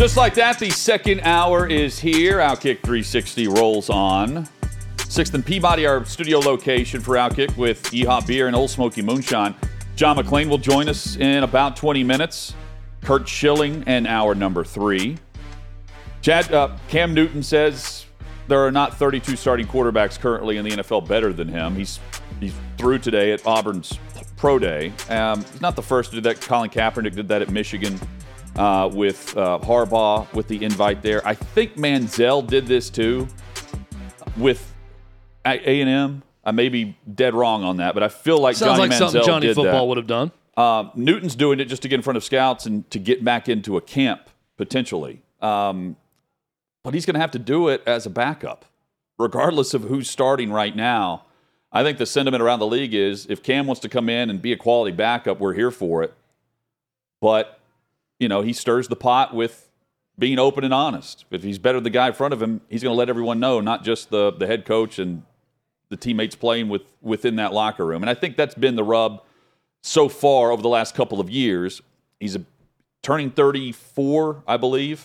Just like that, the second hour is here. Outkick 360 rolls on. 6th and Peabody, our studio location for Outkick with Yeehaw Beer and Old Smoky Moonshine. John McClain will join us in about 20 minutes. Curt Schilling in hour number 3. Chad, Cam Newton says there are not 32 starting quarterbacks currently in the NFL better than him. He's through today at Auburn's Pro Day. He's not the first to do that. Colin Kaepernick did that at Michigan with Harbaugh with the invite there. I think Manziel did this too with A&M. I may be dead wrong on that, but I feel like Sounds Johnny like Manziel something Johnny did Football that. would have done. Newton's doing it just to get in front of scouts and to get back into a camp, potentially. But he's going to have to do it as a backup, regardless of who's starting right now. I think the sentiment around the league is if Cam wants to come in and be a quality backup, we're here for it. But, you know, he stirs the pot with being open and honest. If he's better than the guy in front of him, he's going to let everyone know, not just the head coach and the teammates playing within that locker room. And I think that's been the rub so far over the last couple of years. He's turning 34, I believe,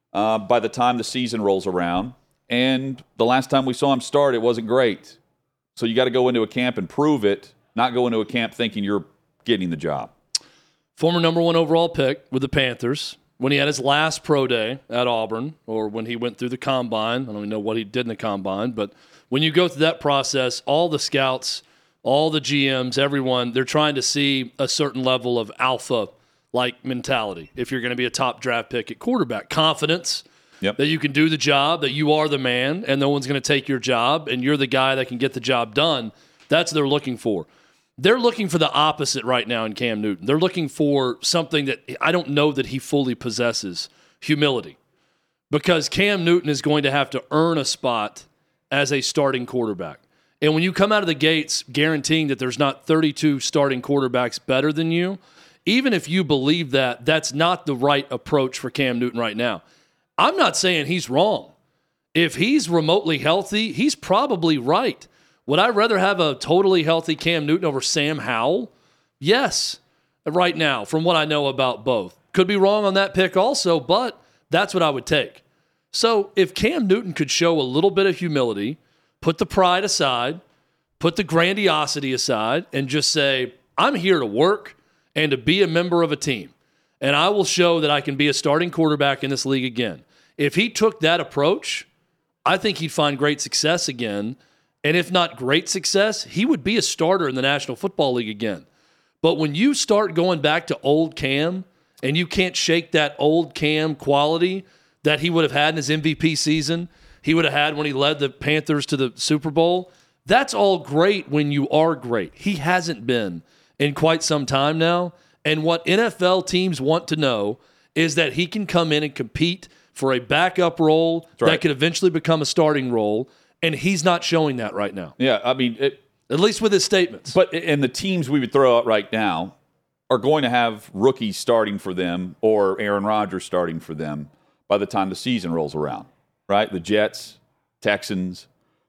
by the time the season rolls around. And the last time we saw him start, it wasn't great. So you got to go into a camp and prove it, not go into a camp thinking you're getting the job. Former number 1 overall pick with the Panthers. When he had his last pro day at Auburn, or when he went through the combine, I don't even know what he did in the combine, but when you go through that process, all the scouts, all the GMs, everyone, they're trying to see a certain level of alpha-like mentality if you're going to be a top draft pick at quarterback. Confidence. Yep. That you can do the job, that you are the man, and no one's going to take your job, and you're the guy that can get the job done. That's what they're looking for. They're looking for the opposite right now in Cam Newton. They're looking for something that I don't know that he fully possesses, humility. Because Cam Newton is going to have to earn a spot as a starting quarterback. And when you come out of the gates guaranteeing that there's not 32 starting quarterbacks better than you, even if you believe that, that's not the right approach for Cam Newton right now. I'm not saying he's wrong. If he's remotely healthy, he's probably right. Would I rather have a totally healthy Cam Newton over Sam Howell? Yes, right now, from what I know about both. Could be wrong on that pick also, but that's what I would take. So if Cam Newton could show a little bit of humility, put the pride aside, put the grandiosity aside, and just say, I'm here to work and to be a member of a team. And I will show that I can be a starting quarterback in this league again. If he took that approach, I think he'd find great success again. And if not great success, he would be a starter in the National Football League again. But when you start going back to old Cam, and you can't shake that old Cam quality that he would have had in his MVP season, he would have had when he led the Panthers to the Super Bowl, that's all great when you are great. He hasn't been in quite some time now. And what NFL teams want to know is that he can come in and compete for a backup role that could eventually become a starting role, and he's not showing that right now. Yeah, I mean, at least with his statements. And the teams we would throw out right now are going to have rookies starting for them or Aaron Rodgers starting for them by the time the season rolls around, right? The Jets, Texans,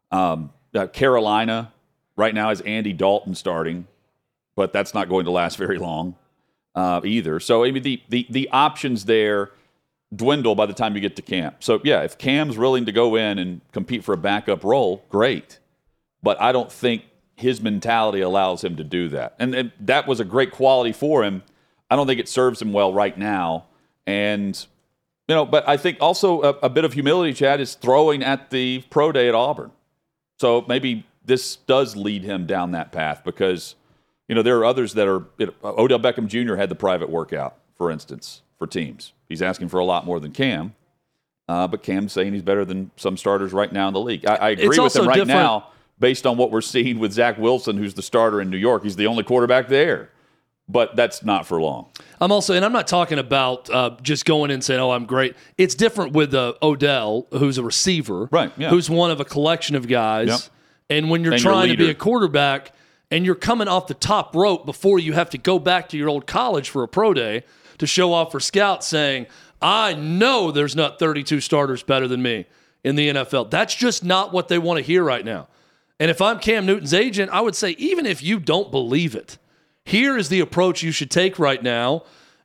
Carolina right now has Andy Dalton starting, but that's not going to last very long. Either. So I mean, the options there dwindle by the time you get to camp. So yeah, if Cam's willing to go in and compete for a backup role, great. But I don't think his mentality allows him to do that. And that was a great quality for him. I don't think it serves him well right now. And you know, but I think also a bit of humility, Chad, is throwing at the pro day at Auburn. So maybe this does lead him down that path because you know, there are others that are, Odell Beckham Jr. had the private workout, for instance, for teams. He's asking for a lot more than Cam, but Cam's saying he's better than some starters right now in the league. I agree with him right now based on what we're seeing with Zach Wilson, who's the starter in New York. He's the only quarterback there, but that's not for long. I'm not talking about just going in and saying, oh, I'm great. It's different with Odell, who's a receiver, right? Yeah. Who's one of a collection of guys. Yep. And when you're trying to be a quarterback, and you're coming off the top rope before you have to go back to your old college for a pro day to show off for scouts saying, I know there's not 32 starters better than me in the NFL. That's just not what they want to hear right now. And if I'm Cam Newton's agent, I would say, even if you don't believe it, here is the approach you should take right now.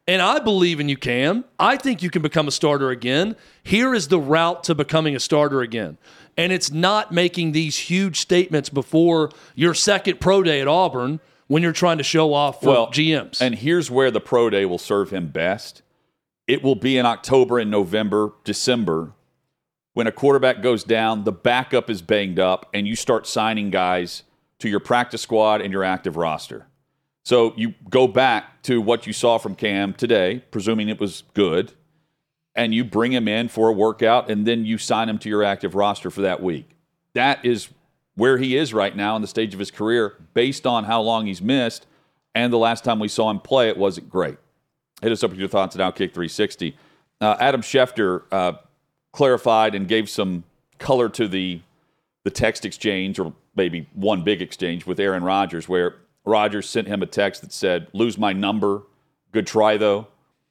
And I believe in you, Cam. I think you can become a starter again. Here is the route to becoming a starter again. And it's not making these huge statements before your second pro day at Auburn when you're trying to show off for GMs. And here's where the pro day will serve him best. It will be in October and November, December, when a quarterback goes down, the backup is banged up, and you start signing guys to your practice squad and your active roster. So you go back to what you saw from Cam today, presuming it was good, and you bring him in for a workout, and then you sign him to your active roster for that week. That is where he is right now in the stage of his career based on how long he's missed, and the last time we saw him play, it wasn't great. Hit us up with your thoughts at Outkick 360. Adam Schefter clarified and gave some color to the text exchange, or maybe one big exchange with Aaron Rodgers, where Rodgers sent him a text that said, "Lose my number. Good try, though."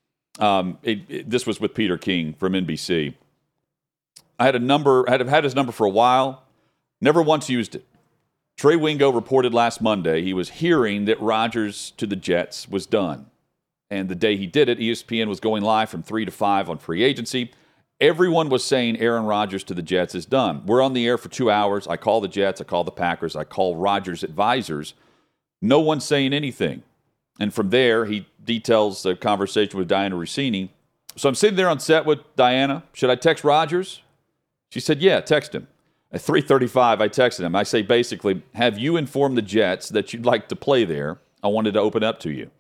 This was with Peter King from NBC. I had had his number for a while, never once used it. Trey Wingo reported last Monday he was hearing that Rodgers to the Jets was done. And the day he did it, ESPN was going live from 3 to 5 on free agency. Everyone was saying Aaron Rodgers to the Jets is done. We're on the air for 2 hours. I call the Jets, I call the Packers, I call Rodgers' advisors. No one's saying anything. And from there, he details the conversation with Diana Rossini. So I'm sitting there on set with Diana. Should I text Rodgers? She said, yeah, text him. At 3:35, I texted him. I say, basically, have you informed the Jets that you'd like to play there? I wanted to open up to you.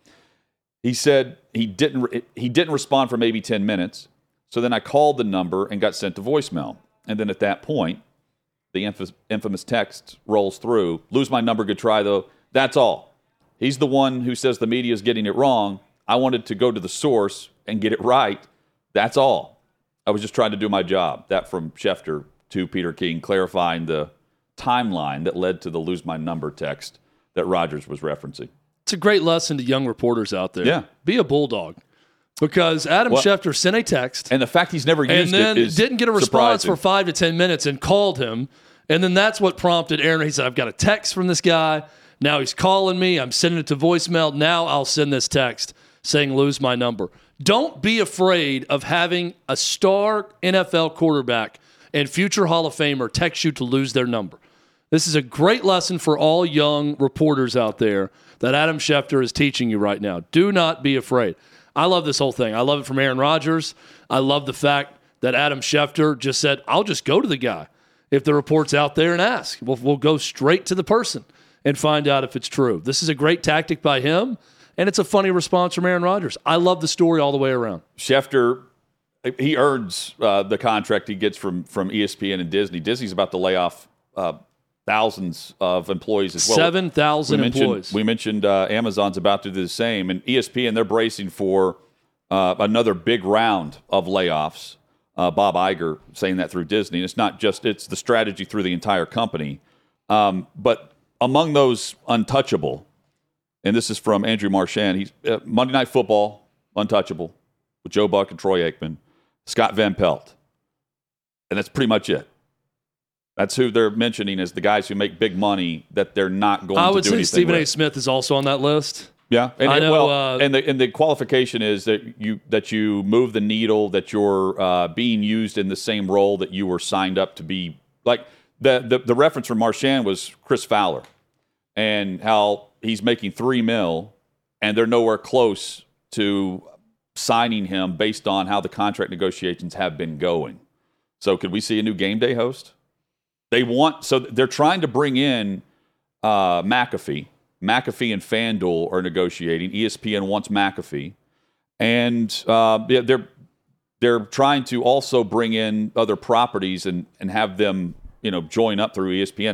He said he didn't respond for maybe 10 minutes. So then I called the number and got sent to voicemail. And then at that point, the infamous text rolls through. Lose my number, good try, though. That's all. He's the one who says the media is getting it wrong. I wanted to go to the source and get it right. That's all. I was just trying to do my job. That from Schefter to Peter King, clarifying the timeline that led to the lose my number text that Rodgers was referencing. It's a great lesson to young reporters out there. Yeah. Be a bulldog. Because Adam Schefter sent a text. And the fact he's never used it is didn't get a response surprising. for 5 to 10 minutes and called him. And then that's what prompted Aaron. He said, I've got a text from this guy. Now he's calling me. I'm sending it to voicemail. Now I'll send this text saying lose my number. Don't be afraid of having a star NFL quarterback and future Hall of Famer text you to lose their number. This is a great lesson for all young reporters out there that Adam Schefter is teaching you right now. Do not be afraid. I love this whole thing. I love it from Aaron Rodgers. I love the fact that Adam Schefter just said, I'll just go to the guy if the report's out there and ask. We'll go straight to the person and find out if it's true. This is a great tactic by him, and it's a funny response from Aaron Rodgers. I love the story all the way around. Schefter, he earns the contract he gets from ESPN and Disney. Disney's about to lay off thousands of employees as well. 7,000 employees. We mentioned Amazon's about to do the same. And ESPN, they're bracing for another big round of layoffs. Bob Iger saying that through Disney. And it's not just, it's the strategy through the entire company. But among those untouchable, and this is from Andrew Marchand, he's Monday Night Football, untouchable, with Joe Buck and Troy Aikman, Scott Van Pelt. And that's pretty much it. That's who they're mentioning as the guys who make big money that they're not going to do anything with. I would say Stephen A. Smith is also on that list. Yeah, and I know. And the qualification is that you move the needle, that you're being used in the same role that you were signed up to be. Like the reference from Marchand was Chris Fowler, and how he's making $3 million, and they're nowhere close to signing him based on how the contract negotiations have been going. So could we see a new game day host? They're trying to bring in McAfee. McAfee and FanDuel are negotiating. ESPN wants McAfee, and they're trying to also bring in other properties and have them join up through ESPN.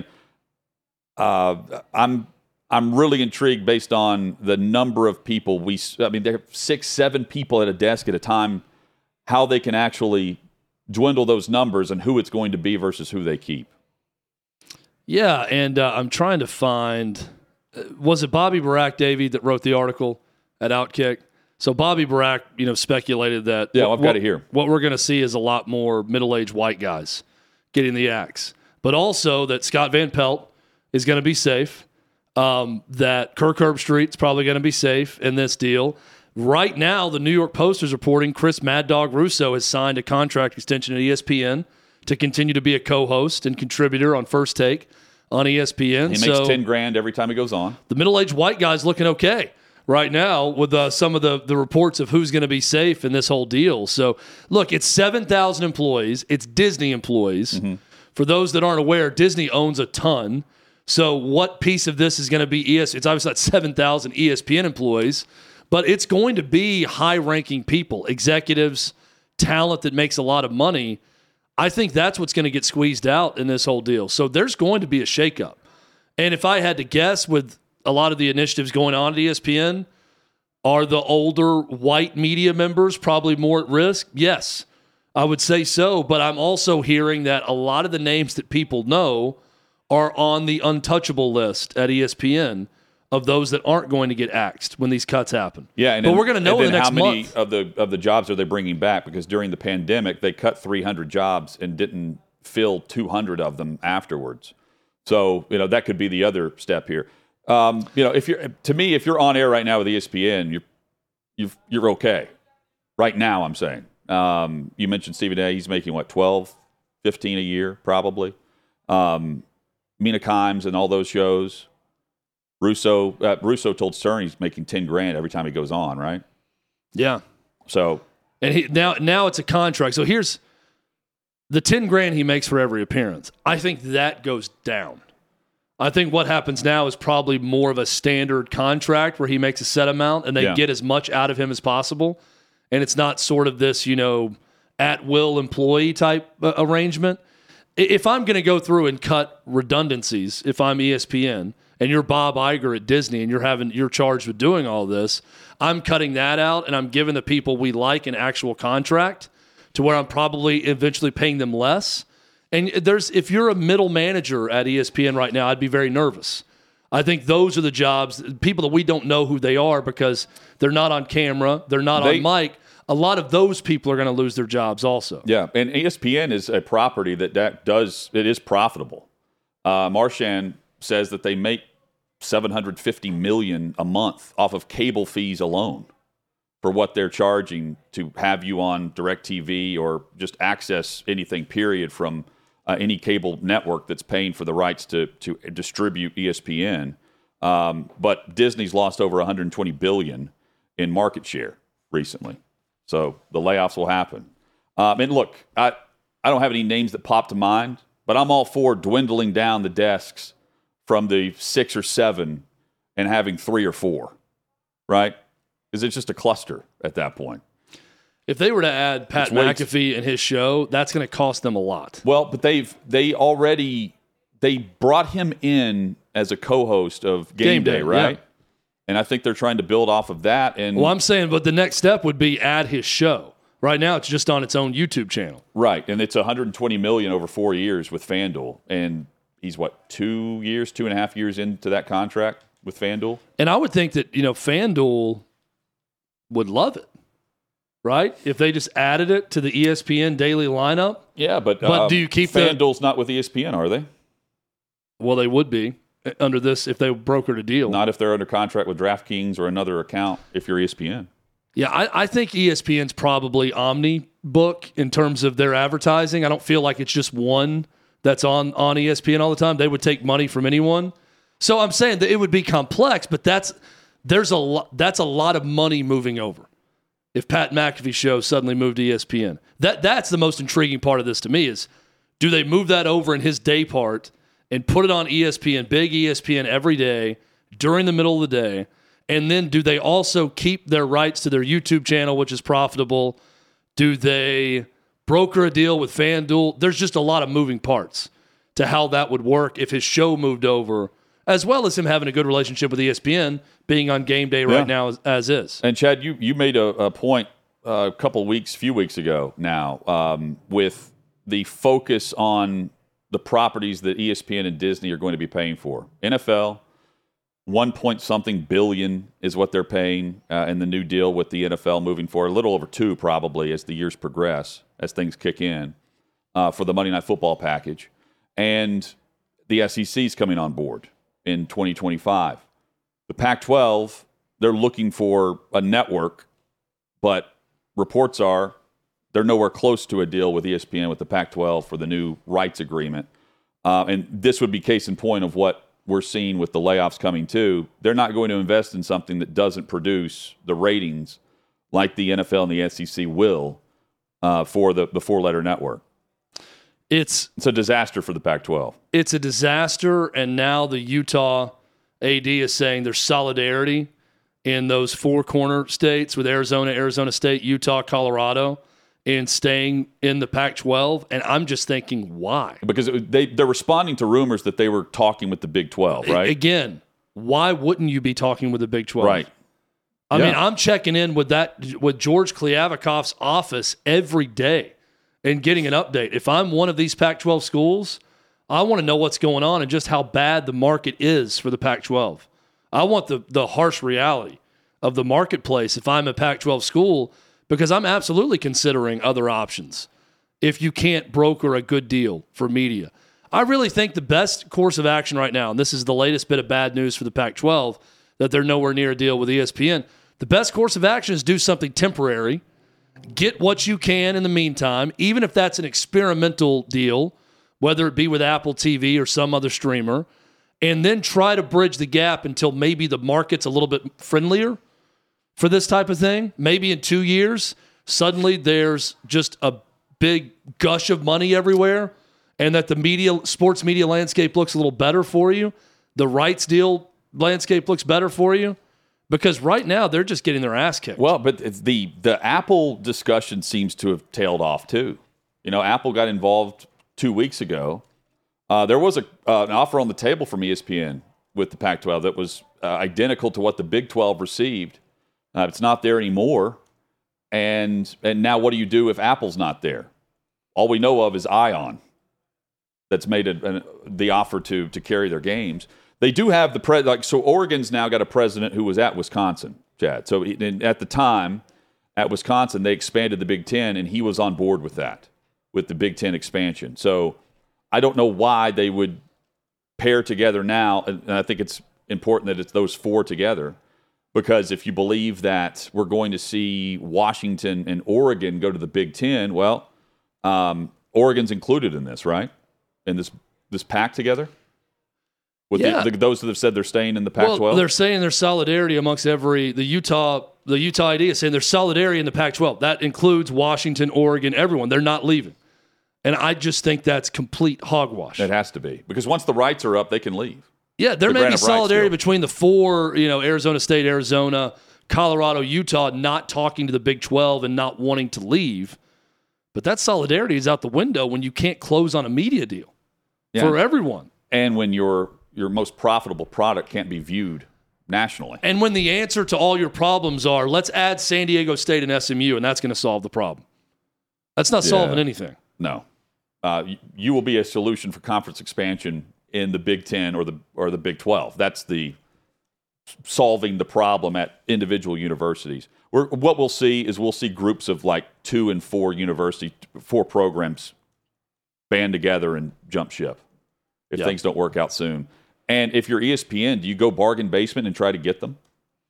I'm really intrigued based on the number of people they have 6-7 people at a desk at a time. How they can actually dwindle those numbers and who it's going to be versus who they keep. Yeah, and I'm trying to find, was it Bobby Barack, Davey, that wrote the article at Outkick? So Bobby Barack, speculated that. Yeah, I've got it here. What we're going to see is a lot more middle-aged white guys getting the axe. But also that Scott Van Pelt is going to be safe, that Kirk Herbstreit's probably going to be safe in this deal. Right now, the New York Post is reporting Chris Mad Dog Russo has signed a contract extension at ESPN to continue to be a co-host and contributor on First Take on ESPN. He makes $10,000 every time he goes on. The middle-aged white guy's looking okay right now with some of the reports of who's going to be safe in this whole deal. So, look, it's 7,000 employees. It's Disney employees. Mm-hmm. For those that aren't aware, Disney owns a ton. So what piece of this is going to be It's obviously not 7,000 ESPN employees, but it's going to be high-ranking people, executives, talent that makes a lot of money. I think that's what's going to get squeezed out in this whole deal. So there's going to be a shakeup. And if I had to guess, with a lot of the initiatives going on at ESPN, are the older white media members probably more at risk? Yes, I would say so. But I'm also hearing that a lot of the names that people know are on the untouchable list at ESPN of those that aren't going to get axed when these cuts happen. Yeah, but we're going to know in the next month. How many of the jobs are they bringing back? Because during the pandemic, they cut 300 jobs and didn't fill 200 of them afterwards. So that could be the other step here. If you're on air right now with ESPN, you're okay. Right now, I'm saying. You mentioned Stephen A. He's making what, 12, 15 a year probably. Mina Kimes and all those shows. Russo told Stern he's making $10,000 every time he goes on, right? Yeah. So and now it's a contract. So here's the $10,000 he makes for every appearance. I think that goes down. I think what happens now is probably more of a standard contract where he makes a set amount and they get as much out of him as possible. And it's not sort of this, at-will employee type arrangement. If I'm going to go through and cut redundancies, if I'm ESPN and you're Bob Iger at Disney and you're charged with doing all this, I'm cutting that out and I'm giving the people we like an actual contract to where I'm probably eventually paying them less. And if you're a middle manager at ESPN right now, I'd be very nervous. I think those are the jobs, people that we don't know who they are because they're not on camera, they're not on mic. A lot of those people are going to lose their jobs also. Yeah, and ESPN is a property that is profitable. Marchand says that they make $750 million a month off of cable fees alone for what they're charging to have you on DirecTV or just access anything, period, from any cable network that's paying for the rights to distribute ESPN. But Disney's lost over $120 billion in market share recently. So the layoffs will happen. And look, I don't have any names that pop to mind, but I'm all for dwindling down the desks from the 6 or 7 and having 3 or 4, right? Because it's just a cluster at that point. If they were to add Pat McAfee and his show, that's going to cost them a lot. Well, but they brought him in as a co-host of Game Day, right? Yeah. And I think they're trying to build off of that. And I'm saying, but the next step would be add his show. Right now, it's just on its own YouTube channel. Right, and it's $120 million over 4 years with FanDuel, and he's 2.5 years into that contract with FanDuel. And I would think that FanDuel would love it, right? If they just added it to the ESPN daily lineup. Yeah, but do you keep FanDuel's not with ESPN, are they? Well, they would be. Under this, if they brokered a deal. Not if they're under contract with DraftKings or another account if you're ESPN. Yeah, I think ESPN's probably omni-book in terms of their advertising. I don't feel like it's just one that's on ESPN all the time. They would take money from anyone. So I'm saying that it would be complex, but that's a lot of money moving over. If Pat McAfee's show suddenly moved to ESPN. That's the most intriguing part of this to me is, do they move that over in his day part and put it on ESPN, big ESPN every day during the middle of the day? And then do they also keep their rights to their YouTube channel, which is profitable? Do they broker a deal with FanDuel? There's just a lot of moving parts to how that would work if his show moved over, as well as him having a good relationship with ESPN, being on Game Day right now as is. And Chad, you made a point a few weeks ago now with the focus on the properties that ESPN and Disney are going to be paying for. NFL, 1-point-something billion is what they're paying in the new deal with the NFL moving forward. A little over 2 probably as the years progress, as things kick in for the Monday Night Football package. And the SEC's coming on board in 2025. The Pac-12 they're looking for a network, but reports are they're nowhere close to a deal with ESPN with the Pac-12 for the new rights agreement. And this would be case in point of what we're seeing with the layoffs coming too. They're not going to invest in something that doesn't produce the ratings like the NFL and the SEC will for the four-letter network. It's a disaster for the Pac-12. It's a disaster, and now the Utah AD is saying there's solidarity in those four corner states with Arizona, Arizona State, Utah, Colorado, in staying in the Pac-12. And I'm just thinking, why? Because they're responding to rumors that they were talking with the Big 12, right? Again, why wouldn't you be talking with the Big 12? Right. I mean, I'm checking in with George Kliavkoff's office every day and getting an update. If I'm one of these Pac-12 schools, I want to know what's going on and just how bad the market is for the Pac-12. I want the harsh reality of the marketplace if I'm a Pac-12 school, because I'm absolutely considering other options if you can't broker a good deal for media. I really think the best course of action right now, and this is the latest bit of bad news for the Pac-12, that they're nowhere near a deal with ESPN. The best course of action is do something temporary, get what you can in the meantime, even if that's an experimental deal, whether it be with Apple TV or some other streamer, and then try to bridge the gap until maybe the market's a little bit friendlier for this type of thing. Maybe in 2 years, suddenly there's just a big gush of money everywhere, and that the sports media landscape looks a little better for you. The rights deal landscape looks better for you. Because right now they're just getting their ass kicked. Well, but the Apple discussion seems to have tailed off too. You know, Apple got involved 2 weeks ago. There was an offer on the table from ESPN with the Pac-12 that was identical to what the Big 12 received. It's not there anymore. And now what do you do if Apple's not there? All we know of is Ion that's made the offer to carry their games. They do have so Oregon's now got a president who was at Wisconsin, Chad. So at the time at Wisconsin, they expanded the Big Ten, and he was on board with that, with the Big Ten expansion. So I don't know why they would pair together now, and I think it's important that it's those four together, because if you believe that we're going to see Washington and Oregon go to the Big Ten, well, Oregon's included in this, right? In this pack together? With those that have said they're staying in the Pac-12? Well, they're saying there's solidarity amongst the Utah idea is saying there's solidarity in the Pac-12. That includes Washington, Oregon, everyone. They're not leaving. And I just think that's complete hogwash. It has to be. Because once the rights are up, they can leave. Yeah, there may be solidarity between the four, Arizona State, Arizona, Colorado, Utah, not talking to the Big 12 and not wanting to leave. But that solidarity is out the window when you can't close on a media deal for everyone. And when your most profitable product can't be viewed nationally. And when the answer to all your problems are, let's add San Diego State and SMU, and that's going to solve the problem. That's not solving anything. No. You will be a solution for conference expansion in the Big Ten or the Big 12. That's the solving the problem at individual universities. What we'll see is groups of like 2 and 4 4 programs band together and jump ship if things don't work out soon. And if you're ESPN, do you go bargain basement and try to get them?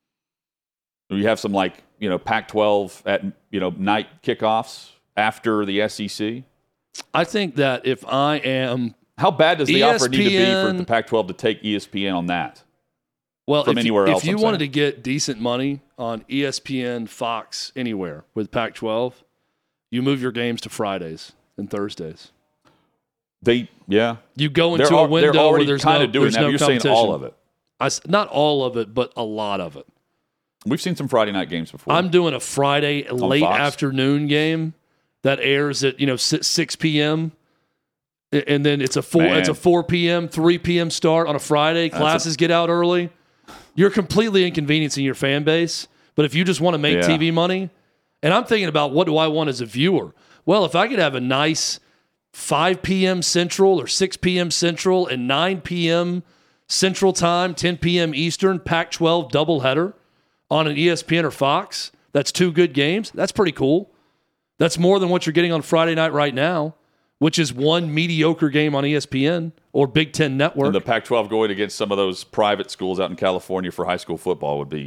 Do you have some Pac-12 at night kickoffs after the SEC? I think that if I am, how bad does the offer need to be for the Pac-12 to take ESPN on that? Well, from anywhere else, if you wanted to get decent money on ESPN, Fox, anywhere with Pac-12, you move your games to Fridays and Thursdays. You go into a window where there's no doing that. You're saying all of it. Not all of it, but a lot of it. We've seen some Friday night games before. I'm doing a Friday late afternoon game that airs at 6 p.m. and then it's a 4 p.m., 3 p.m. start on a Friday. Classes get out early. You're completely inconveniencing your fan base. But if you just want to make TV money, and I'm thinking about what do I want as a viewer? Well, if I could have a nice 5 p.m. Central or 6 p.m. Central and 9 p.m. Central Time, 10 p.m. Eastern, Pac-12 doubleheader on an ESPN or Fox, that's 2 good games. That's pretty cool. That's more than what you're getting on Friday night right now, which is 1 mediocre game on ESPN or Big Ten Network. And the Pac-12 going against some of those private schools out in California for high school football would be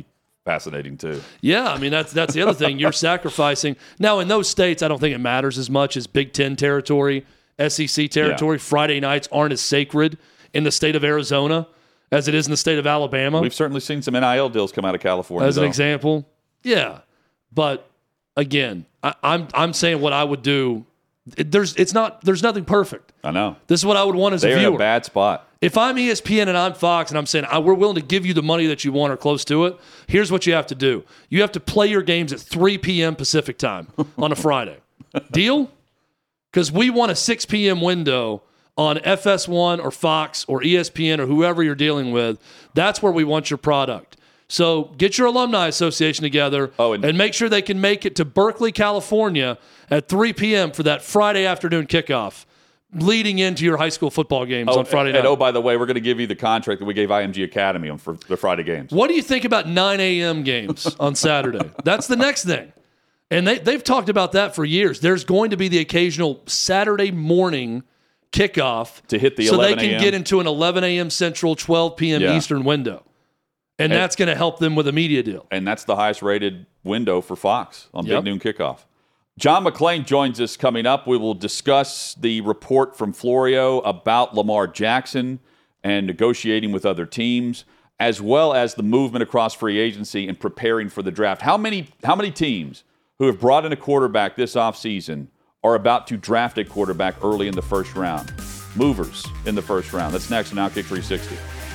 fascinating too. Yeah, I mean that's the other thing. You're sacrificing. Now in those states, I don't think it matters as much as Big Ten territory, SEC territory. Yeah. Friday nights aren't as sacred in the state of Arizona as it is in the state of Alabama. We've certainly seen some NIL deals come out of California as an example. Yeah, but again, I'm saying what I would do. There's nothing perfect. I know. This is what I would want as a viewer. They're in a bad spot. If I'm ESPN and I'm Fox and I'm saying we're willing to give you the money that you want or close to it, here's what you have to do. You have to play your games at 3 p.m. Pacific time on a Friday. Deal? Because we want a 6 p.m. window on FS1 or Fox or ESPN or whoever you're dealing with. That's where we want your product. So get your alumni association together and make sure they can make it to Berkeley, California at 3 p.m. for that Friday afternoon kickoff, leading into your high school football games on Friday night. And by the way, we're going to give you the contract that we gave IMG Academy for the Friday games. What do you think about 9 a.m. games on Saturday? That's the next thing. And they've talked about that for years. There's going to be the occasional Saturday morning kickoff to hit the so 11 they can get into an 11 a.m. Central, 12 p.m. Eastern window. And that's going to help them with a media deal. And that's the highest rated window for Fox on Big Noon Kickoff. John McClain joins us coming up. We will discuss the report from Florio about Lamar Jackson and negotiating with other teams, as well as the movement across free agency and preparing for the draft. How many teams who have brought in a quarterback this offseason are about to draft a quarterback early in the first round? Movers in the first round. That's next on Outkick 360.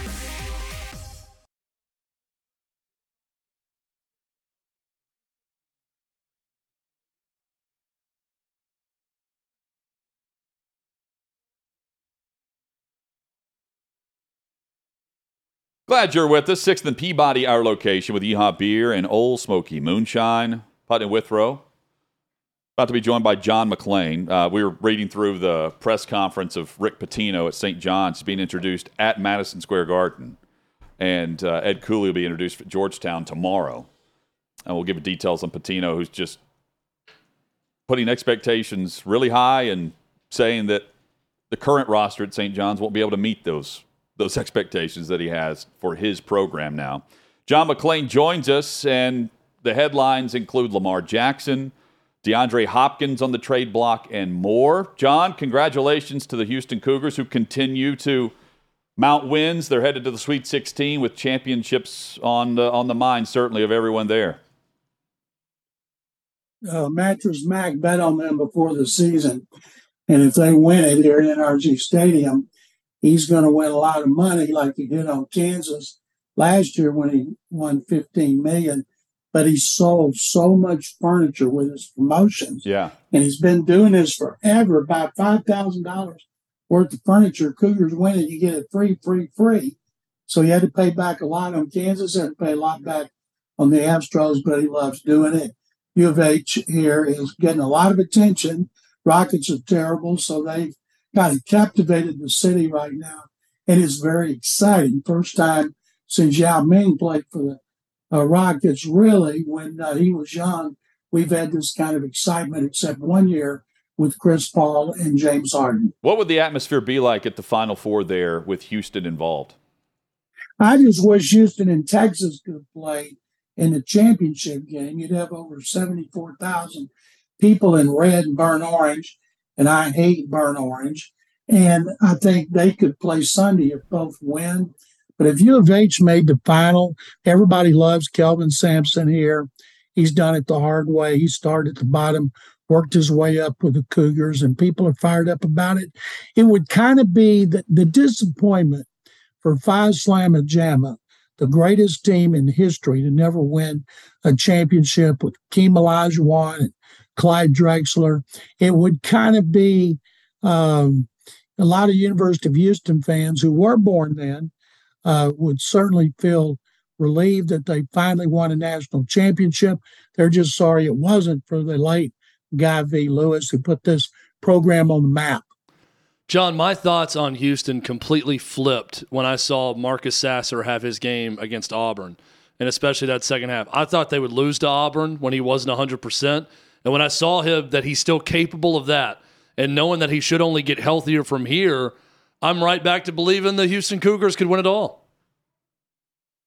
Glad you're with us. 6th and Peabody, our location, with Yeehaw Beer and Old Smoky Moonshine. Putnam Withrow. About to be joined by John McClain. We were reading through the press conference of Rick Pitino at St. John's being introduced at Madison Square Garden. And Ed Cooley will be introduced at Georgetown tomorrow. And we'll give details on Pitino, who's just putting expectations really high and saying that the current roster at St. John's won't be able to meet those expectations that he has for his program now. John McClain joins us, and the headlines include Lamar Jackson, DeAndre Hopkins on the trade block, and more. John, congratulations to the Houston Cougars, who continue to mount wins. They're headed to the Sweet 16 with championships on the mind, certainly, of everyone there. Mattress Mac bet on them before the season, and if they win it here at NRG Stadium, he's going to win a lot of money like he did on Kansas last year when he won $15 million. But he sold so much furniture with his promotions. Yeah. And he's been doing this forever, about $5,000 worth of furniture. Cougars win it, you get it free. So he had to pay back a lot on Kansas, had to pay a lot back on the Astros, but he loves doing it. U of H here is getting a lot of attention. Rockets are terrible, so they've kind of captivated the city right now, and it's very exciting. First time since Yao Ming played for the Rockets, really, when he was young, we've had this kind of excitement, except one year with Chris Paul and James Harden. What would the atmosphere be like at the Final Four there with Houston involved? I just wish Houston and Texas could have played in the championship game. You'd have over 74,000 people in red and burnt orange. And I hate burnt orange. And I think they could play Sunday if both win. But if U of H made the final, everybody loves Kelvin Sampson here. He's done it the hard way. He started at the bottom, worked his way up with the Cougars, and people are fired up about it. It would kind of be the disappointment for Phi Slama Jama, the greatest team in history to never win a championship with Keem Olajuwon and Clyde Drexler. It would kind of be a lot of University of Houston fans who were born then would certainly feel relieved that they finally won a national championship. They're just sorry it wasn't for the late Guy V. Lewis, who put this program on the map. John, my thoughts on Houston completely flipped when I saw Marcus Sasser have his game against Auburn, and especially that second half. I thought they would lose to Auburn when he wasn't 100%. And when I saw him that he's still capable of that, and knowing that he should only get healthier from here, I'm right back to believing the Houston Cougars could win it all.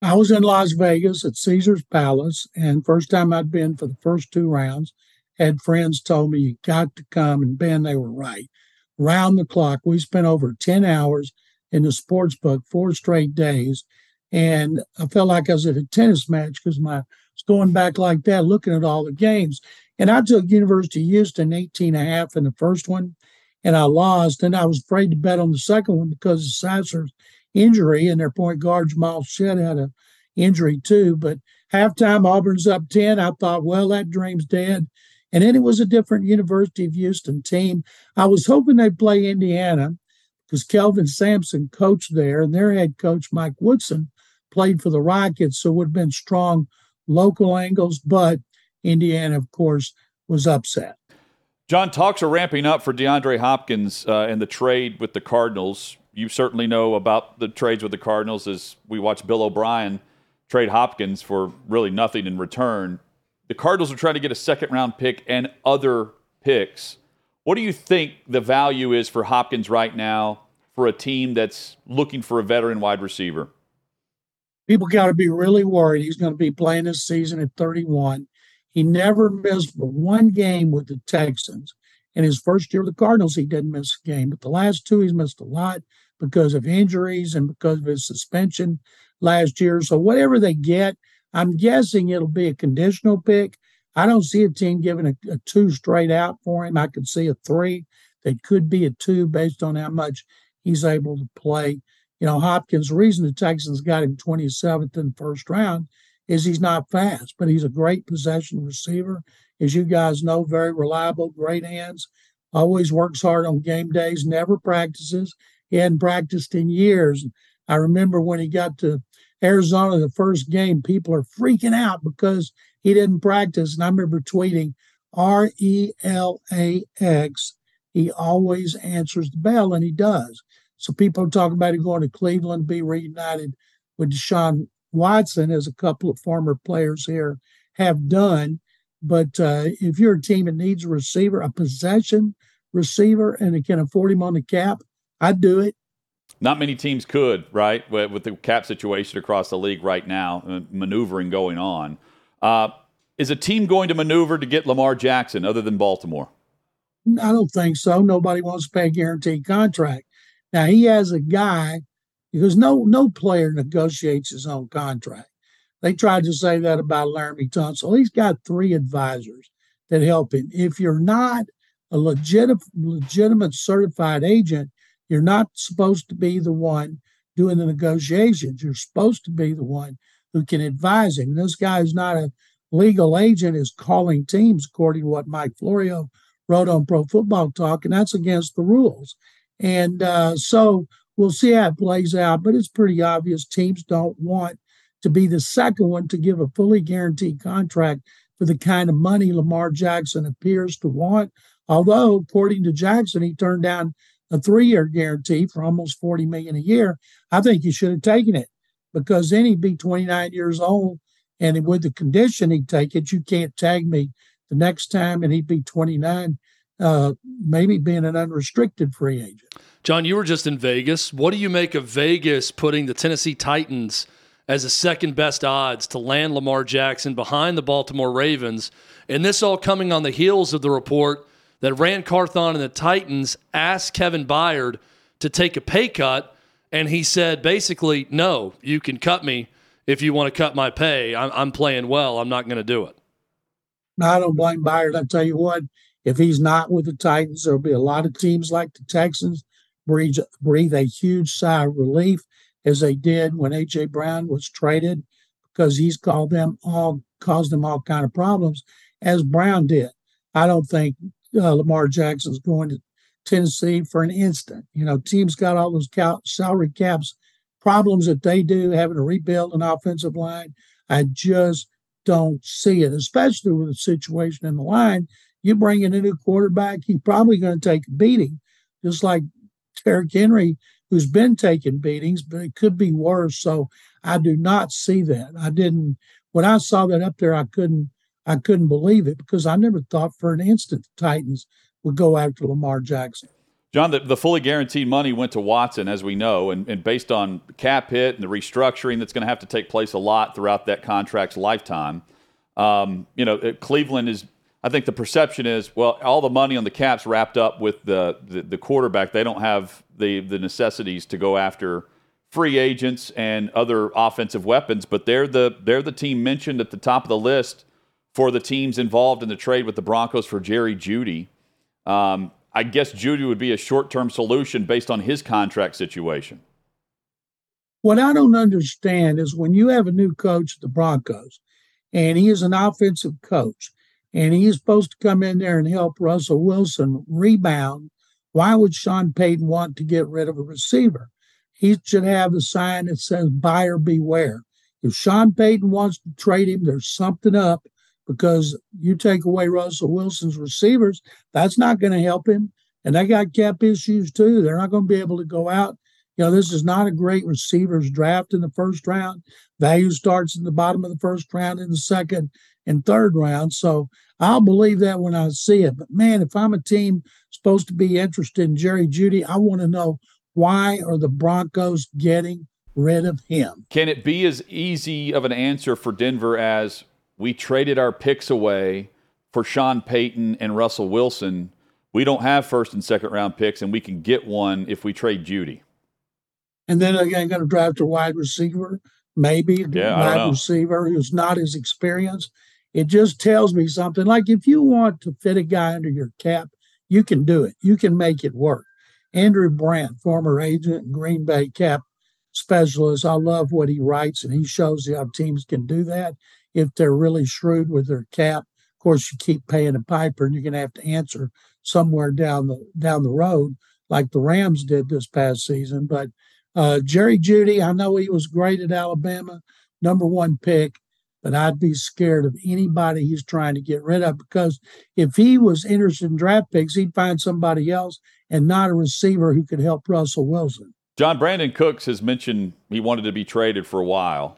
I was in Las Vegas at Caesar's Palace, and first time I'd been for the first 2 rounds. Had friends told me you got to come, and Ben, they were right. Round the clock, we spent over 10 hours in the sports book, 4 straight days, and I felt like I was at a tennis match because my was going back like that, looking at all the games. And I took University of Houston 18.5 in the first one, and I lost. And I was afraid to bet on the second one because of Sasser's injury, and their point guard Jamal Shedd had an injury too. But halftime, Auburn's up 10. I thought, well, that dream's dead. And then it was a different University of Houston team. I was hoping they'd play Indiana because Kelvin Sampson coached there, and their head coach, Mike Woodson, played for the Rockets, so it would have been strong local angles. But Indiana, of course, was upset. John, talks are ramping up for DeAndre Hopkins and the trade with the Cardinals. You certainly know about the trades with the Cardinals as we watch Bill O'Brien trade Hopkins for really nothing in return. The Cardinals are trying to get a second-round pick and other picks. What do you think the value is for Hopkins right now for a team that's looking for a veteran wide receiver? People got to be really worried. He's going to be playing this season at 31. He never missed but one game with the Texans. In his first year with the Cardinals, he didn't miss a game. But the last two, he's missed a lot because of injuries and because of his suspension last year. So whatever they get, I'm guessing it'll be a conditional pick. I don't see a team giving a 2 straight out for him. I could see a 3. That could be a 2 based on how much he's able to play. You know, Hopkins, the reason the Texans got him 27th in the first round is he's not fast, but he's a great possession receiver. As you guys know, very reliable, great hands, always works hard on game days, never practices. He hadn't practiced in years. I remember when he got to Arizona, the first game, people are freaking out because he didn't practice. And I remember tweeting, RELAX, he always answers the bell, and he does. So people talk about him going to Cleveland, be reunited with Deshaun Watson, as a couple of former players here have done. But if you're a team that needs a receiver, a possession receiver, and it can afford him on the cap, I'd do it. Not many teams could, right, with the cap situation across the league right now, maneuvering going on. Is a team going to maneuver to get Lamar Jackson other than Baltimore? I don't think so. Nobody wants to pay a guaranteed contract. Now, he has a guy because no player negotiates his own contract. They tried to say that about Laramie Tunsil. He's got 3 advisors that help him. If you're not a legitimate certified agent, you're not supposed to be the one doing the negotiations. You're supposed to be the one who can advise him. This guy is not a legal agent, is calling teams, according to what Mike Florio wrote on Pro Football Talk, and that's against the rules. And so we'll see how it plays out, but it's pretty obvious teams don't want to be the second one to give a fully guaranteed contract for the kind of money Lamar Jackson appears to want. Although, according to Jackson, he turned down a 3-year guarantee for almost $40 million a year. I think he should have taken it because then he'd be 29 years old, and with the condition he'd take it, you can't tag me the next time, and he'd be 29, maybe being an unrestricted free agent. John, you were just in Vegas. What do you make of Vegas putting the Tennessee Titans as the second best odds to land Lamar Jackson behind the Baltimore Ravens? And this all coming on the heels of the report that Rand Carthon and the Titans asked Kevin Byard to take a pay cut, and he said basically, no, you can cut me if you want to cut my pay. I'm playing well. I'm not going to do it. No, I don't blame Byard. I tell you what, if he's not with the Titans, there'll be a lot of teams like the Texans breathe a huge sigh of relief, as they did when A.J. Brown was traded, because he's caused them all kind of problems, as Brown did. I don't think Lamar Jackson's going to Tennessee for an instant. You know, teams got all those salary caps problems that they do, having to rebuild an offensive line. I just don't see it, especially with the situation in the line. You bring in a new quarterback, he's probably going to take a beating, just like Derrick Henry, who's been taking beatings, but it could be worse. So I do not see that. When I saw that up there, I couldn't believe it because I never thought for an instant the Titans would go after Lamar Jackson. John, the fully guaranteed money went to Watson, as we know, and based on cap hit and the restructuring that's going to have to take place a lot throughout that contract's lifetime. Cleveland is, I think the perception is, well, all the money on the cap's wrapped up with the quarterback. They don't have the necessities to go after free agents and other offensive weapons, but they're the team mentioned at the top of the list for the teams involved in the trade with the Broncos for Jerry Jeudy. I guess Jeudy would be a short-term solution based on his contract situation. What I don't understand is when you have a new coach at the Broncos, and he is an offensive coach, and he's supposed to come in there and help Russell Wilson rebound, why would Sean Payton want to get rid of a receiver? He should have the sign that says buyer beware. If Sean Payton wants to trade him, there's something up, because you take away Russell Wilson's receivers, that's not going to help him. And they got cap issues too. They're not going to be able to go out. This is not a great receivers draft in the first round. Value starts in the bottom of the first round, in the second and third round. So I'll believe that when I see it. But man, if I'm a team supposed to be interested in Jerry Jeudy, I want to know, why are the Broncos getting rid of him? Can it be as easy of an answer for Denver as we traded our picks away for Sean Payton and Russell Wilson? We don't have first and second round picks, and we can get one if we trade Jeudy. And then again, going to draft a wide receiver, maybe a wide receiver who's not as experienced. It just tells me something. Like, if you want to fit a guy under your cap, you can do it. You can make it work. Andrew Brandt, former agent and Green Bay cap specialist, I love what he writes, and he shows you how teams can do that if they're really shrewd with their cap. Of course, you keep paying a piper, and you're going to have to answer somewhere down the road, like the Rams did this past season. But Jerry Jeudy, I know he was great at Alabama, number one pick, but I'd be scared of anybody he's trying to get rid of, because if he was interested in draft picks, he'd find somebody else and not a receiver who could help Russell Wilson. John, Brandon Cooks has mentioned he wanted to be traded for a while.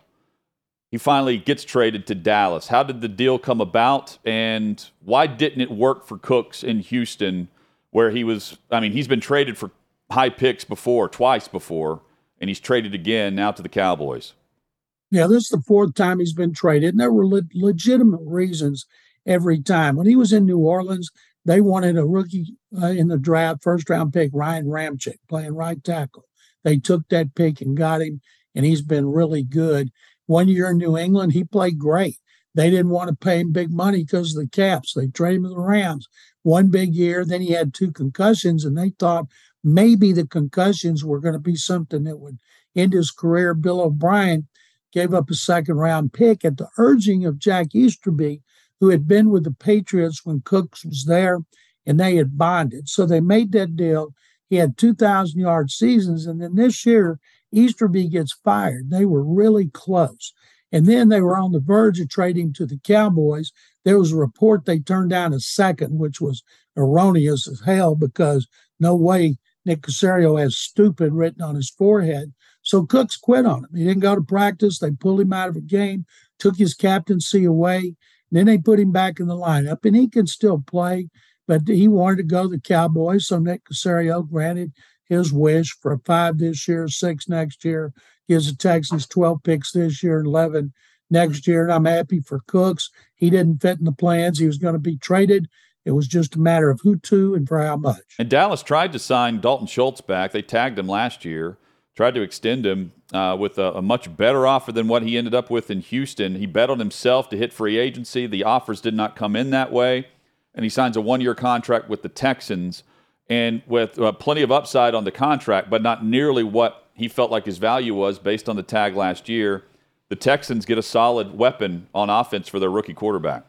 He finally gets traded to Dallas. How did the deal come about, and why didn't it work for Cooks in Houston, where he's been traded for high picks twice before, and he's traded again now to the Cowboys? Yeah, this is the fourth time he's been traded, and there were legitimate reasons every time. When he was in New Orleans, they wanted a rookie in the draft, first-round pick, Ryan Ramczyk, playing right tackle. They took that pick and got him, and he's been really good. 1 year in New England, he played great. They didn't want to pay him big money because of the caps. They traded him to the Rams. One big year, then he had 2 concussions, and they thought maybe the concussions were going to be something that would end his career. Bill O'Brien gave up a second-round pick at the urging of Jack Easterby, who had been with the Patriots when Cooks was there, and they had bonded. So they made that deal. He had 2,000-yard seasons, and then this year, Easterby gets fired. They were really close. And then they were on the verge of trading to the Cowboys. There was a report they turned down a second, which was erroneous as hell, because no way Nick Caserio has stupid written on his forehead. So Cooks quit on him. He didn't go to practice. They pulled him out of a game, took his captaincy away. Then they put him back in the lineup, and he can still play, but he wanted to go to the Cowboys. So Nick Caserio granted his wish for a 5 this year, 6 next year, gives the Texans 12 picks this year, 11 next year. And I'm happy for Cooks. He didn't fit in the plans. He was going to be traded. It was just a matter of who to and for how much. And Dallas tried to sign Dalton Schultz back. They tagged him last year, tried to extend him with a much better offer than what he ended up with in Houston. He bet on himself to hit free agency. The offers did not come in that way, and he signs a 1-year contract with the Texans, and with plenty of upside on the contract, but not nearly what he felt like his value was based on the tag last year. The Texans get a solid weapon on offense for their rookie quarterback.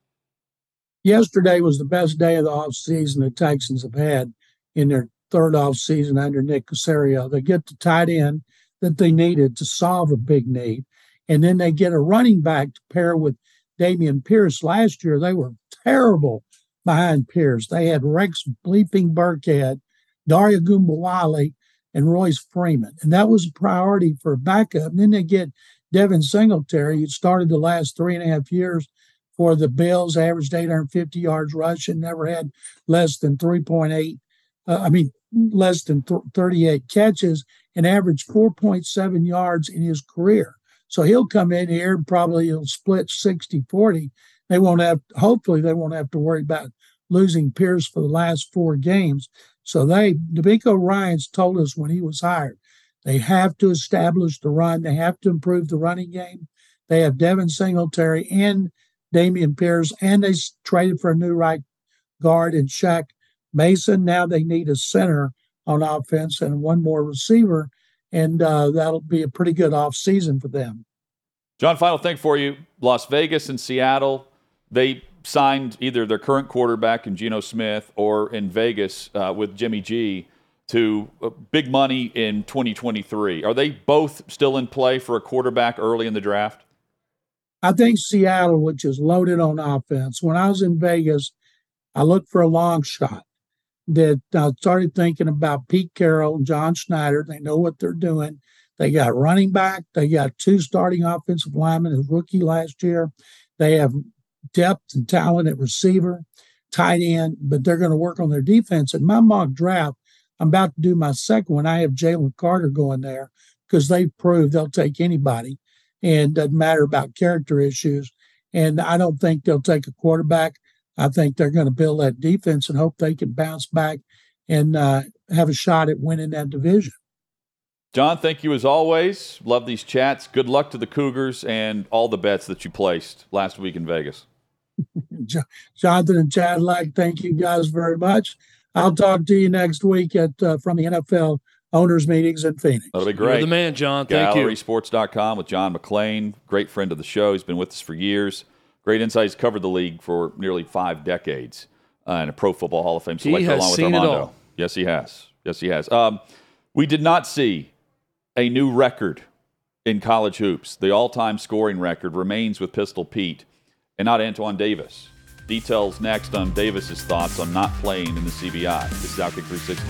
Yesterday was the best day of the offseason the Texans have had in their third offseason under Nick Caserio. They get the tight end that they needed to solve a big need, and then they get a running back to pair with Dameon Pierce. Last year, they were terrible behind Pierce. They had Rex bleeping Burkhead, Daria Gumbawale, and Royce Freeman, and that was a priority for a backup. And then they get Devin Singletary, who started the last 3.5 years for the Bills, averaged 850 yards rushing, never had less than 3.8 less than 38 catches and averaged 4.7 yards in his career. So he'll come in here and probably he'll split 60-40. Hopefully they won't have to worry about losing Pierce for the last 4 games. So DeMeco Ryans told us when he was hired, they have to establish the run. They have to improve the running game. They have Devin Singletary and Damian Pierce, and they traded for a new right guard in Shaq Mason. Now they need a center on offense and one more receiver, and that'll be a pretty good offseason for them. John, final thing for you. Las Vegas and Seattle, they signed either their current quarterback in Geno Smith or in Vegas with Jimmy G to big money in 2023. Are they both still in play for a quarterback early in the draft? I think Seattle, which is loaded on offense. When I was in Vegas, I looked for a long shot. That I started thinking about Pete Carroll and John Schneider. They know what they're doing. They got running back. They got 2 starting offensive linemen, a rookie last year. They have depth and talent at receiver, tight end, but they're going to work on their defense. In my mock draft, I'm about to do my second one. I have Jalen Carter going there because they've proved they'll take anybody, and doesn't matter about character issues. And I don't think they'll take a quarterback. I think they're going to build that defense and hope they can bounce back and have a shot at winning that division. John, thank you as always. Love these chats. Good luck to the Cougars and all the bets that you placed last week in Vegas. Jonathan and Chad Lack, thank you guys very much. I'll talk to you next week from the NFL owners meetings in Phoenix. That'll be great. You're the man, John. Thank you. GallerySports.com with John McClain. Great friend of the show. He's been with us for years. Great insights. Covered the league for nearly 5 decades. And a Pro Football Hall of Fame selector along with Armando. It all. Yes, he has. Yes, he has. We did not see a new record in college hoops. The all-time scoring record remains with Pistol Pete and not Antoine Davis. Details next on Davis's thoughts on not playing in the CBI. This is Outkick 360.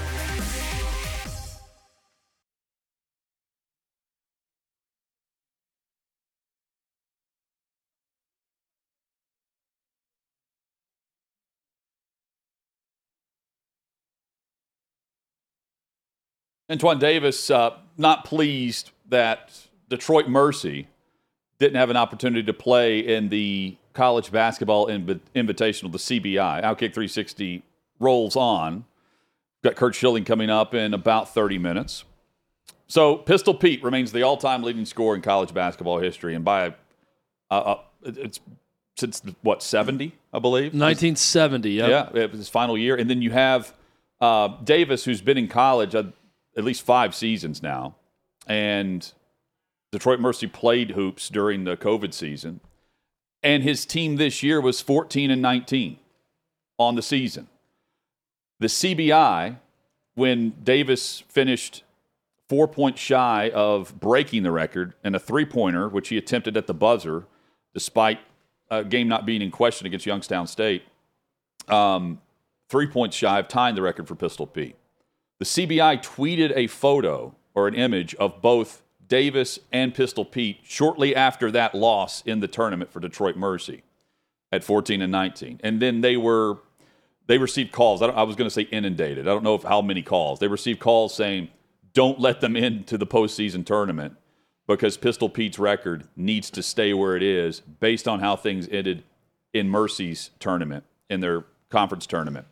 Antoine Davis, not pleased that Detroit Mercy didn't have an opportunity to play in the college basketball invitational, the CBI. Outkick 360 rolls on. Got Kurt Schilling coming up in about 30 minutes. So Pistol Pete remains the all-time leading scorer in college basketball history, and by it's since, 70, I believe? 1970, yep. Yeah, it was his final year. And then you have Davis, who's been in college at least 5 seasons now, and Detroit Mercy played hoops during the COVID season, and his team this year was 14-19 on the season. The CBI, when Davis finished 4 points shy of breaking the record and a three-pointer, which he attempted at the buzzer, despite a game not being in question against Youngstown State, 3 points shy of tying the record for Pistol Pete. The CBI tweeted a photo or an image of both Davis and Pistol Pete shortly after that loss in the tournament for Detroit Mercy at 14-19. And then they received calls. I was going to say inundated. I don't know how many calls. They received calls saying, don't let them into the postseason tournament because Pistol Pete's record needs to stay where it is based on how things ended in Mercy's tournament, in their conference tournament.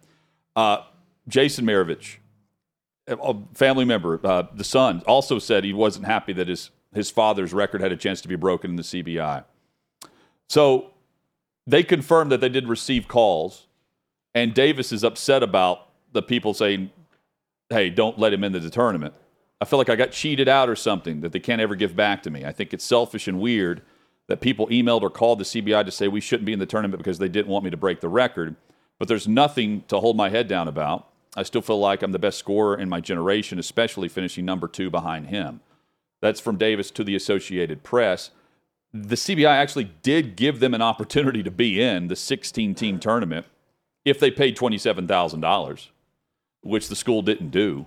Jason Maravich, a family member, the son, also said he wasn't happy that his father's record had a chance to be broken in the CBI. So they confirmed that they did receive calls, and Davis is upset about the people saying, hey, don't let him into the tournament. I feel like I got cheated out or something that they can't ever give back to me. I think it's selfish and weird that people emailed or called the CBI to say we shouldn't be in the tournament because they didn't want me to break the record. But there's nothing to hold my head down about. I still feel like I'm the best scorer in my generation, especially finishing number 2 behind him. That's from Davis to the Associated Press. The CBI actually did give them an opportunity to be in the 16-team tournament if they paid $27,000, which the school didn't do.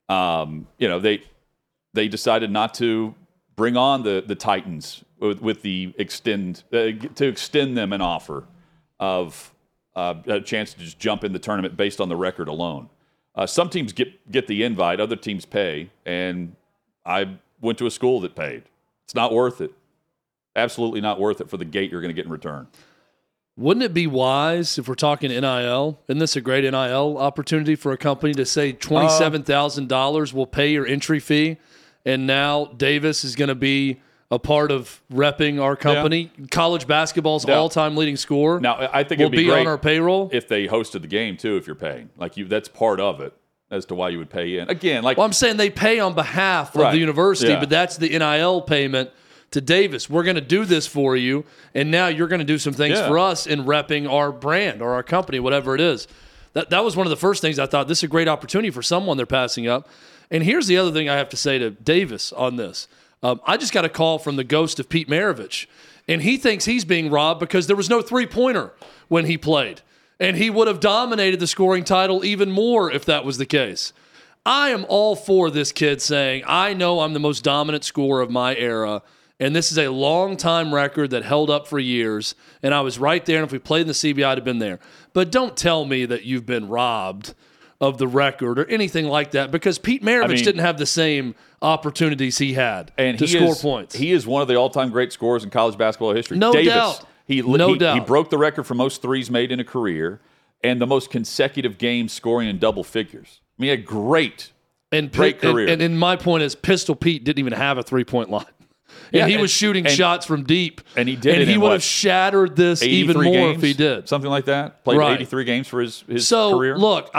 They decided not to bring on the Titans with the extend them an offer of a chance to just jump in the tournament based on the record alone. Some teams get the invite, other teams pay, and I went to a school that paid. It's not worth it. Absolutely not worth it for the gate you're going to get in return. Wouldn't it be wise, if we're talking NIL, isn't this a great NIL opportunity for a company to say $27,000 will pay your entry fee, and now Davis is going to be a part of repping our company? Yeah. College basketball's all-time leading scorer. Now, I think it would be great on our payroll if they hosted the game too. If you're paying, that's part of it as to why you would pay in. Again, well, I'm saying they pay on behalf of the university, but that's the NIL payment to Davis. We're going to do this for you, and now you're going to do some things for us in repping our brand or our company, whatever it is. That was one of the first things I thought. This is a great opportunity for someone they're passing up. And here's the other thing I have to say to Davis on this. I just got a call from the ghost of Pete Maravich, and he thinks he's being robbed because there was no three-pointer when he played, and he would have dominated the scoring title even more if that was the case. I am all for this kid saying, I know I'm the most dominant scorer of my era, and this is a long-time record that held up for years, and I was right there, and if we played in the CBI, I'd have been there. But don't tell me that you've been robbed of the record or anything like that, because Pete Maravich didn't have the same opportunities he had to score points. He is one of the all-time great scorers in college basketball history. No doubt. He broke the record for most threes made in a career and the most consecutive games scoring in double figures. I mean, a great career. And my point is, Pistol Pete didn't even have a three-point line. And he was shooting shots from deep. And he did. And he would have shattered this even more if he did. Something like that. Played 83 games for his career. So, look,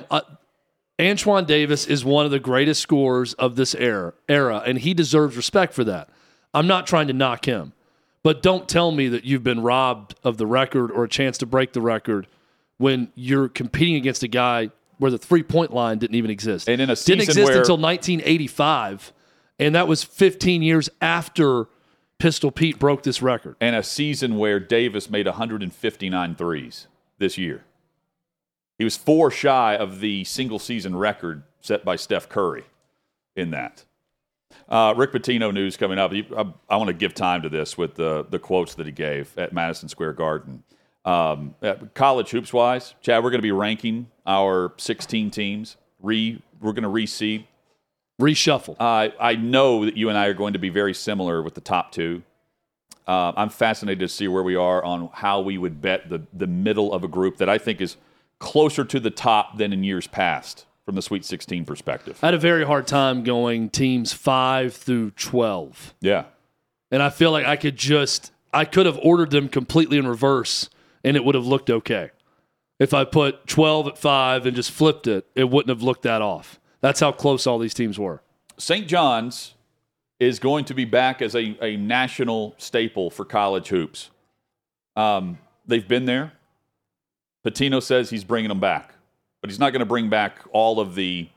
Antoine Davis is one of the greatest scorers of this era, and he deserves respect for that. I'm not trying to knock him. But don't tell me that you've been robbed of the record or a chance to break the record when you're competing against a guy where the three-point line didn't even exist. And in a season didn't exist until 1985. And that was 15 years after Pistol Pete broke this record. And a season where Davis made 159 threes this year. He was 4 shy of the single-season record set by Steph Curry in that. Rick Pitino news coming up. I want to give time to this with the quotes that he gave at Madison Square Garden. College hoops-wise, Chad, we're going to be ranking our 16 teams. We're going to reseed. Reshuffle. I know that you and I are going to be very similar with the top 2. I'm fascinated to see where we are on how we would bet the middle of a group that I think is closer to the top than in years past from the Sweet 16 perspective. I had a very hard time going teams 5 through 12. Yeah. And I feel like I could have ordered them completely in reverse, and it would have looked okay. If I put 12 at 5 and just flipped it, it wouldn't have looked that off. That's how close all these teams were. St. John's is going to be back as a national staple for college hoops. They've been there. Pitino says he's bringing them back, but he's not going to bring back all of the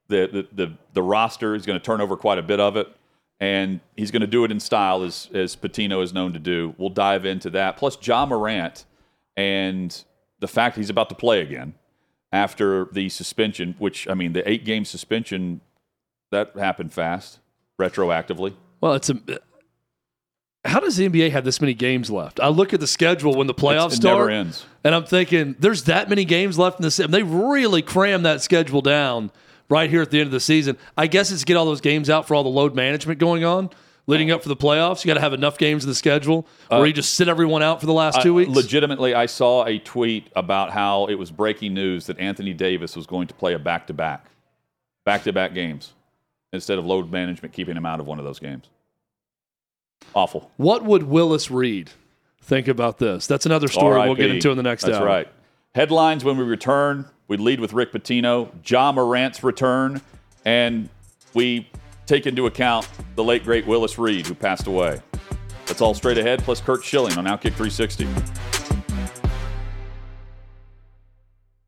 roster. He's going to turn over quite a bit of it, and he's going to do it in style as Pitino is known to do. We'll dive into that. Plus, Ja Morant and the fact he's about to play again after the suspension, which, the 8-game suspension, that happened fast, retroactively. Well, how does the NBA have this many games left? I look at the schedule when the playoffs start. Never ends. And I'm thinking, there's that many games left in the season. They really cram that schedule down right here at the end of the season. I guess it's to get all those games out for all the load management going on leading up for the playoffs. You got to have enough games in the schedule, or you just sit everyone out for the last 2 weeks. Legitimately, I saw a tweet about how it was breaking news that Anthony Davis was going to play a back-to-back games instead of load management keeping him out of one of those games. Awful. What would Willis Reed think about this? That's another story we'll get into in the next hour. That's right. Headlines when we return. We lead with Rick Pitino, Ja Morant's return, and we take into account the late, great Willis Reed, who passed away. That's all straight ahead, plus Curt Schilling on Outkick 360.